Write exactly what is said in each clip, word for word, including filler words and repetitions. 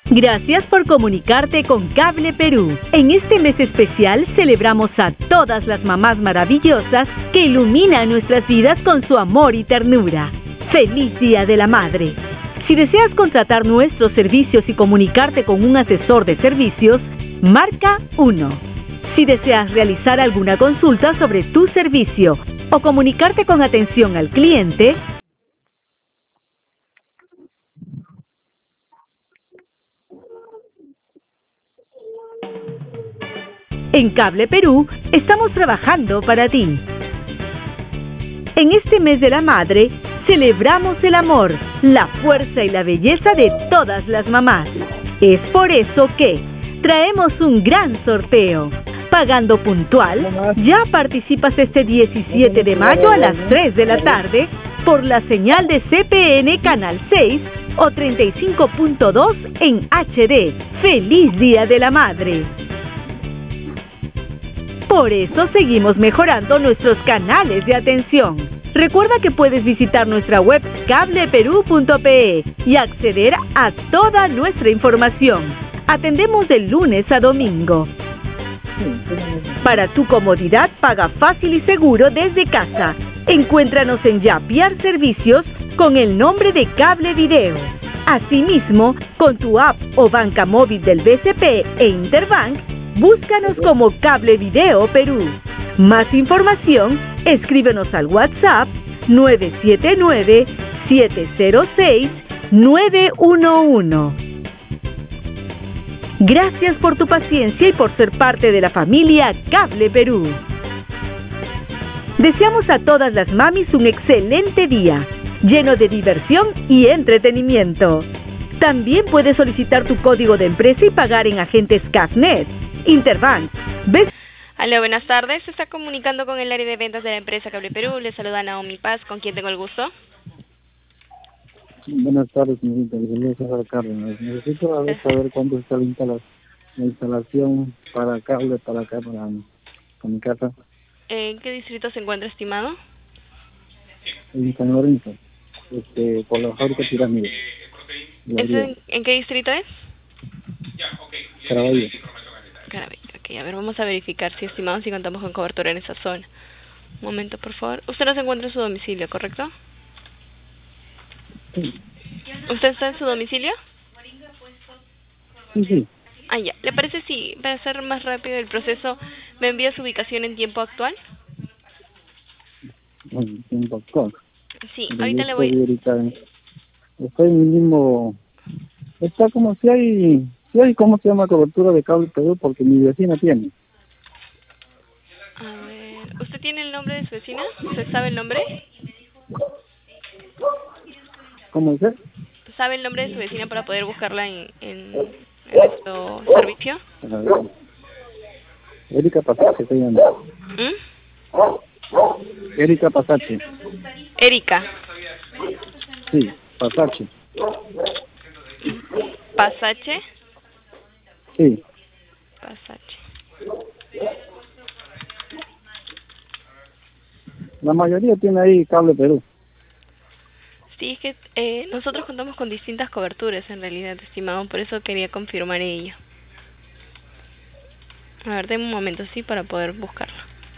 Gracias por comunicarte con Cable Perú. En este mes especial celebramos a todas las mamás maravillosas que iluminan nuestras vidas con su amor y ternura. ¡Feliz Día de la Madre! Si deseas contratar nuestros servicios y comunicarte con un asesor de servicios, marca uno. Si deseas realizar alguna consulta sobre tu servicio o comunicarte con atención al cliente, en Cable Perú estamos trabajando para ti. En este mes de la madre, celebramos el amor, la fuerza y la belleza de todas las mamás. Es por eso que traemos un gran sorteo. Pagando puntual, ya participas este diecisiete de mayo a las tres de la tarde por la señal de C P N Canal seis o treinta y cinco punto dos en H D. ¡Feliz Día de la Madre! Por eso seguimos mejorando nuestros canales de atención. Recuerda que puedes visitar nuestra web cable perú punto pe y acceder a toda nuestra información. Atendemos de lunes a domingo. Para tu comodidad, paga fácil y seguro desde casa. Encuéntranos en Yapiar Servicios con el nombre de Cable Video. Asimismo, con tu app o banca móvil del B C P e Interbank, búscanos como Cable Video Perú. Más información, escríbenos al WhatsApp nueve siete nueve, siete cero seis, nueve uno uno. Gracias por tu paciencia y por ser parte de la familia Cable Perú. Deseamos a todas las mamis un excelente día, lleno de diversión y entretenimiento. También puedes solicitar tu código de empresa y pagar en agentes Cafnet, Interbank. ¿Ves? Aló, buenas tardes. Se está comunicando con el área de ventas de la empresa Cable Perú. Le saluda Naomi Paz, con quien tengo el gusto. Buenas tardes, señorita. César Cárdenas. Necesito a ver, saber cuándo está la, instala la instalación para cable para acá, para, para mi casa. ¿En qué distrito se encuentra, estimado? En San Lorenzo, este, por la fábrica Pirámide. ¿En, ¿En qué distrito es? Caraballo. Caraballo. Ok, a ver, vamos a verificar si, estimado, si contamos con cobertura en esa zona. Un momento, por favor. Usted no se encuentra en su domicilio, ¿correcto? Sí. ¿Usted está en su domicilio? Sí, sí. Ah, ya. ¿Le parece si, para hacer más rápido el proceso, me envía su ubicación en tiempo actual? En tiempo actual. Sí, Pero ahorita yo le voy... Estoy, ahorita, estoy en el mismo... Está como si hay... Si hay, ¿cómo se llama? Cobertura de Cable Perú, porque mi vecina tiene. A ver... ¿Usted tiene el nombre de su vecina? ¿Usted sabe el nombre? ¿Cómo es? ¿Sabe el nombre de su vecina para poder buscarla en, en, en nuestro servicio? Erika Pasache se llama. ¿Mm? Erika Pasache. Erika. Sí, Pasache. ¿Pasache? Sí. Pasache. La mayoría tiene ahí Cable Perú. Sí, es que eh, nosotros contamos con distintas coberturas en realidad, estimado, por eso quería confirmar ello. A ver, denme un momento, sí, para poder buscarlo.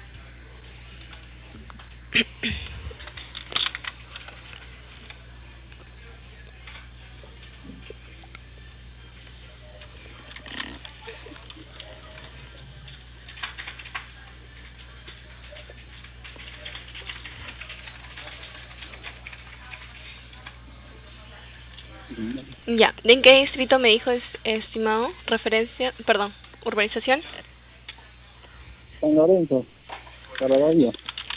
Ya, ¿en qué distrito me dijo, es, estimado? Referencia, perdón, urbanización. San Lorenzo, Caraballo.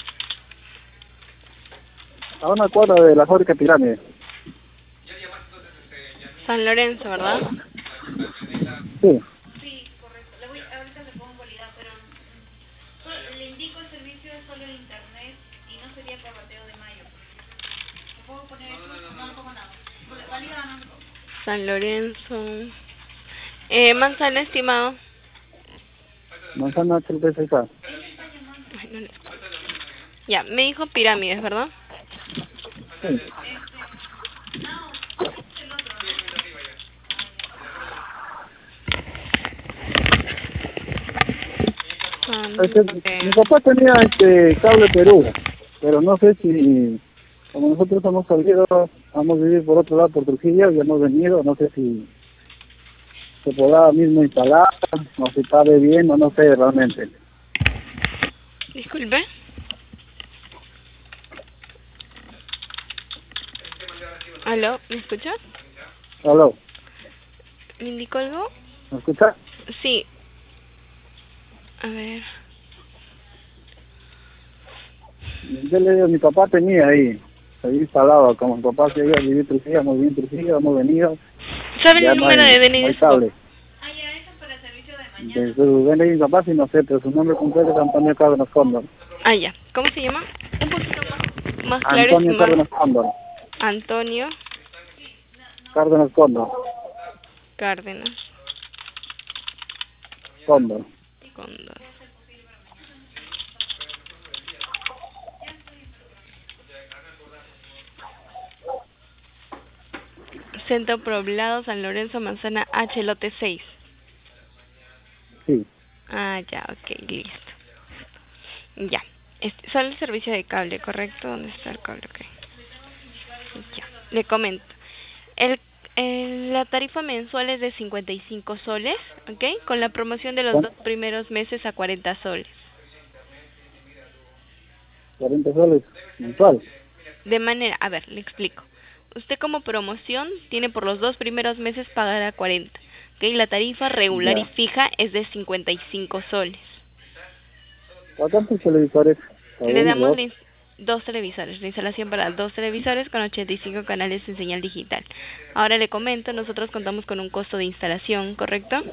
A una cuadra de la fábrica Pirámide. San Lorenzo, ¿verdad? Sí. Sí, correcto. Le voy, ahorita le pongo validar, pero solo, le indico el servicio es solo en internet y no sería por bateo de mayo. ¿Le puedo poner eso? No, no pongo nada. Valida, no, no. San Lorenzo. Eh, manzana, estimado. Manzana tres veces A. Ay, no le escucho. Ya, me dijo pirámides, ¿verdad? Sí. Este, mi papá tenía este cable Perú, pero no sé si, como nosotros hemos salido, vamos a vivir por otro lado, por Trujillo, y hemos venido, no sé si se podrá mismo instalar, o si cabe bien, o no sé realmente. Disculpe. ¿Aló? ¿Me escuchas? ¿Aló? ¿Me indicó algo? ¿Me escucha? Sí. A ver. Yo le digo, mi papá tenía ahí, se había instalado, como mi papá se iba a vivir en Trujillo, hemos vivido en Trujillo, hemos venido, ¿Sabe ya el no número de hay, D N I no de hay su papá? cable. Ah, ya, eso es para el servicio de mañana. De su D N I de mi papá sí no sé, pero su nombre completo es Antonio Cárdenas Cóndor. Ah, ya. ¿Cómo se llama? Un poquito más, más claro y Antonio más... Cárdenas Cóndor. Antonio Cárdenas Cóndor. Cárdenas Cóndor. Cóndor. Centro Poblado, San Lorenzo, Manzana H, lote seis. Sí. Ah, ya, ok, listo. Ya. Este, solo el servicio de cable, ¿correcto? ¿Dónde está el cable? Ok. Ya. Le comento. El, el- la tarifa mensual es de cincuenta y cinco soles, ¿ok? Con la promoción de los ¿Cuánto? dos primeros meses a cuarenta soles. cuarenta soles mensual. De manera, a ver, le explico. Usted como promoción tiene por los dos primeros meses pagar a cuarenta, ¿ok? La tarifa regular y Ya. fija es de cincuenta y cinco soles. ¿A cuántos televisores? ¿A Le uno, damos dos? la ins- dos televisores, la instalación para dos televisores con ochenta y cinco canales en señal digital. Ahora le comento, nosotros contamos con un costo de instalación, ¿correcto?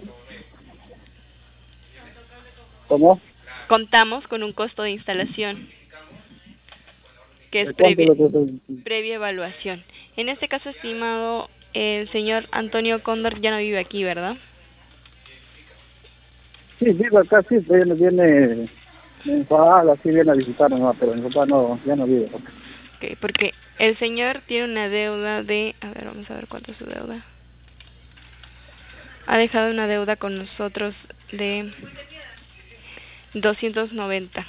¿Cómo? Contamos con un costo de instalación, que es ¿De cuánto previa, lo que previa evaluación. En este caso, estimado, el señor Antonio Cóndor ya no vive aquí, ¿verdad? Sí, vive acá, sí, viene, viene, mi papá así viene a visitarnos, no, pero mi papá no, ya no vive acá. Okay, porque el señor tiene una deuda de... A ver, vamos a ver cuánto es su deuda. Ha dejado una deuda con nosotros de doscientos noventa.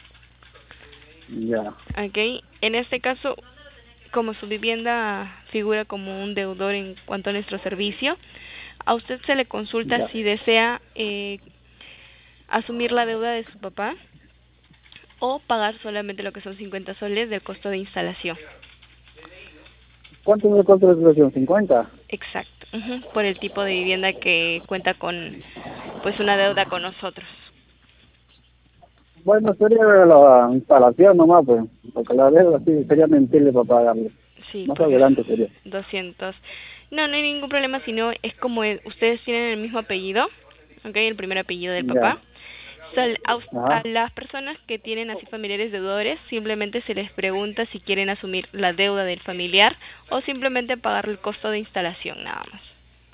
Ya. Ok, en este caso, como su vivienda figura como un deudor en cuanto a nuestro servicio, a usted se le consulta Ya. si desea eh, asumir la deuda de su papá o pagar solamente lo que son cincuenta soles del costo de instalación. ¿Cuánto es el costo de instalación? ¿cincuenta? Exacto, ujú, por el tipo de vivienda que cuenta con pues una deuda con nosotros. Bueno, sería la instalación nomás, pues, porque la deuda sí sería mentirle para pagarle. Sí, Más porque adelante sería. doscientos. No, no hay ningún problema, sino es como el- ustedes tienen el mismo apellido, ¿ok? El primer apellido del Ya. papá. Sal- a, us- a Ajá. las personas que tienen así familiares deudores, simplemente se les pregunta si quieren asumir la deuda del familiar o simplemente pagar el costo de instalación, nada más.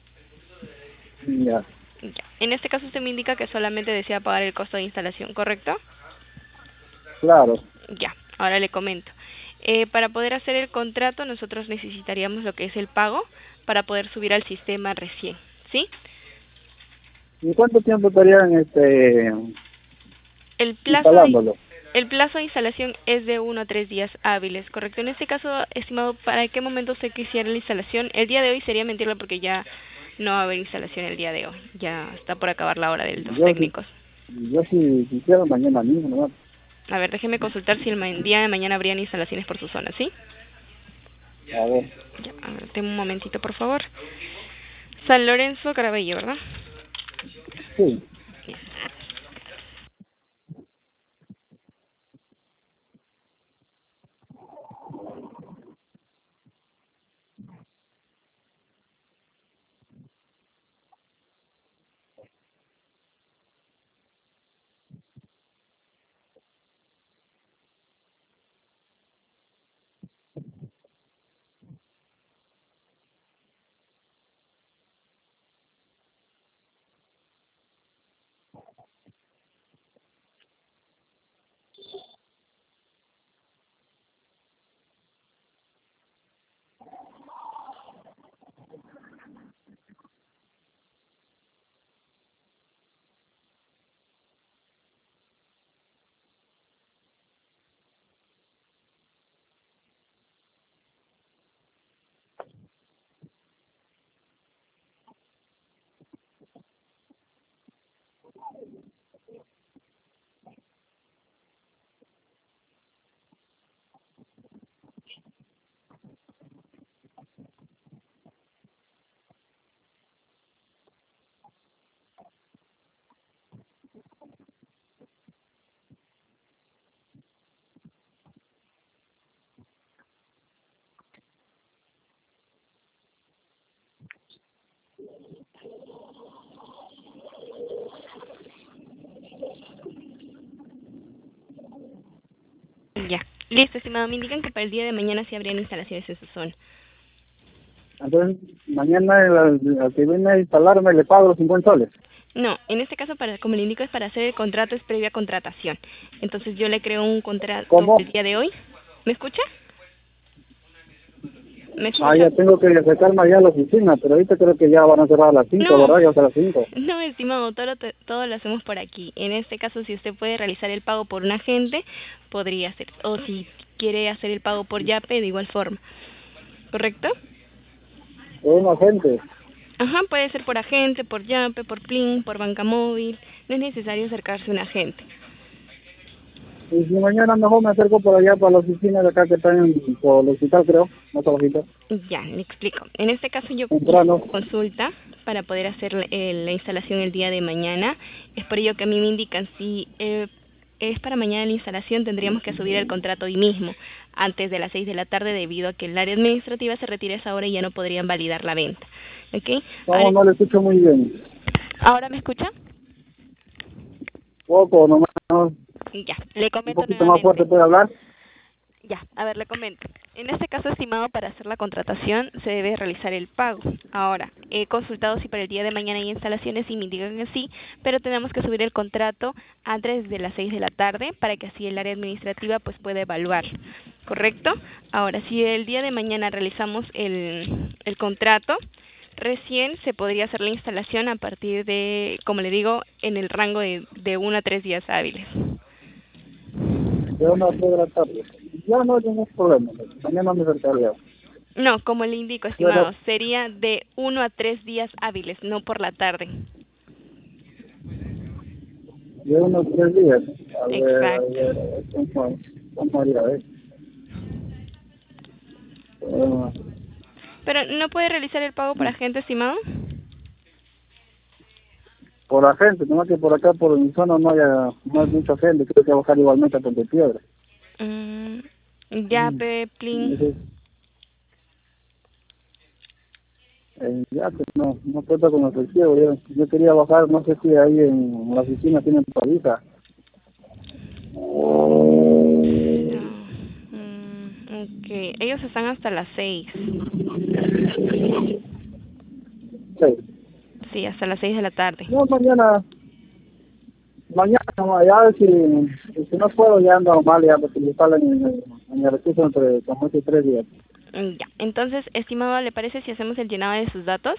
Ya. Ya. En este caso usted me indica que solamente desea pagar el costo de instalación, ¿correcto? Claro. Ya, ahora le comento. Eh, para poder hacer el contrato nosotros necesitaríamos lo que es el pago para poder subir al sistema recién, ¿sí? ¿Y cuánto tiempo estarían este, El plazo de instalándolo? el plazo de instalación es de uno a tres días hábiles, ¿correcto? En este caso, estimado, ¿para qué momento usted quisiera la instalación? El día de hoy sería mentirle porque ya no va a haber instalación el día de hoy. Ya está por acabar la hora de los Yo sí, técnicos. yo sí quisiera mañana mismo, ¿no? A ver, déjeme consultar si el ma- día de mañana habrían instalaciones por su zona, ¿sí? A ver. Ya, a ver, deme un momentito, por favor. San Lorenzo, Carabello, ¿verdad? Sí. Ya. Listo, estimado. Me indican que para el día de mañana sí habrían instalaciones en su zona. Entonces, mañana el, al que viene a instalarme le pago los cincuenta soles. No, en este caso, para como le indico, es para hacer el contrato, es previa contratación. Entonces yo le creo un contrato ¿Cómo? el día de hoy. ¿Me escucha? ¿Me Ah, escucha? ya tengo que acercarme allá a la oficina, pero ahorita creo que ya van a cerrar a las cinco, No, ¿verdad? Ya hasta las cinco. no, estimado, todo, lo te- todo lo hacemos por aquí. En este caso, si usted puede realizar el pago por un agente, podría hacer. O si quiere hacer el pago por Yape, de igual forma. ¿Correcto? Es un agente. Ajá, puede ser por agente, por Yape, por Plin, por banca móvil. No es necesario acercarse a un agente. Y si mañana mejor me acerco por allá para la oficina de acá que están en, por el hospital, creo, más abajito. Ya, le explico. En este caso yo Temprano. consulta para poder hacer la, eh, la instalación el día de mañana. Es por ello que a mí me indican si eh, es para mañana la instalación, tendríamos que subir el contrato hoy mismo, antes de las seis de la tarde, debido a que el área administrativa se retira a esa hora y ya no podrían validar la venta. ¿Ok? No, Ahora, no le escucho muy bien. ¿ahora me escucha? Poco, nomás. ¿No? Ya, le Un comento poquito más fuerte nuevamente. puede hablar. Ya, a ver, le comento. En este caso, estimado, para hacer la contratación se debe realizar el pago. Ahora, he consultado si para el día de mañana hay instalaciones y me indican que sí, pero tenemos que subir el contrato antes de las seis de la tarde para que así el área administrativa pues pueda evaluar. ¿Correcto? Ahora, si el día de mañana realizamos el, el contrato, recién se podría hacer la instalación a partir de, como le digo, en el rango de, de uno a tres días hábiles. De una a tres de la tarde. Ya no hay ningún problema. Mañana me acercaré. No, como le indico, Pero, estimado, sería de uno a tres días hábiles, no por la tarde. de unos tres días. A ver, a Exacto. ver, a ver, ¿cómo, cómo haría? A ver. Ah, Pero, ¿no puede realizar el pago por agente, estimado? por la gente, nomás que por acá, por mi zona, no haya, no hay mucha gente. Creo que va a bajar igualmente a Ponte Piedra. Mm, Yape, Entonces, Plin. eh, ya, pues no, no cuenta con efectivo. Yo, yo quería bajar, no sé si ahí en la oficina tienen tarifa. No. Mm, ok, ellos están hasta las seis. Sí. Sí, hasta las seis de la tarde. No, mañana, mañana, no, ya si, si no puedo, ya ando mal, ya, porque me salen en, el- en el recurso entre como hace tres días. Mm, ya, entonces, estimado, ¿le parece si hacemos el llenado de sus datos?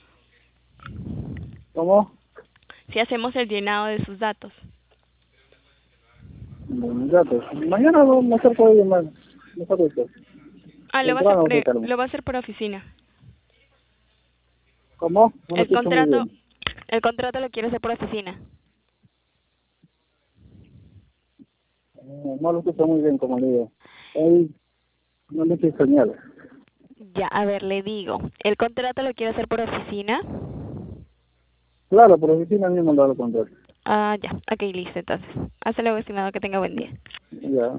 ¿Cómo? Si hacemos el llenado de sus datos. Mm, Ya, pues, mañana no me acerco ahí, más, mejor esto. Ah, lo va a hacer Temprano, por, ¿qué tal? lo va a hacer por oficina. ¿Cómo? No lo El escucho muy contrato, bien. el contrato lo quiere hacer por oficina. Eh, No lo escucho muy bien, como le digo. Ahí no le estoy señal. Ya, a ver, le digo, ¿el contrato lo quiere hacer por oficina? Claro, por oficina mismo lo hago con Ah, ya, ok, listo, entonces. Hasta luego, estimado, que tenga buen día. Ya.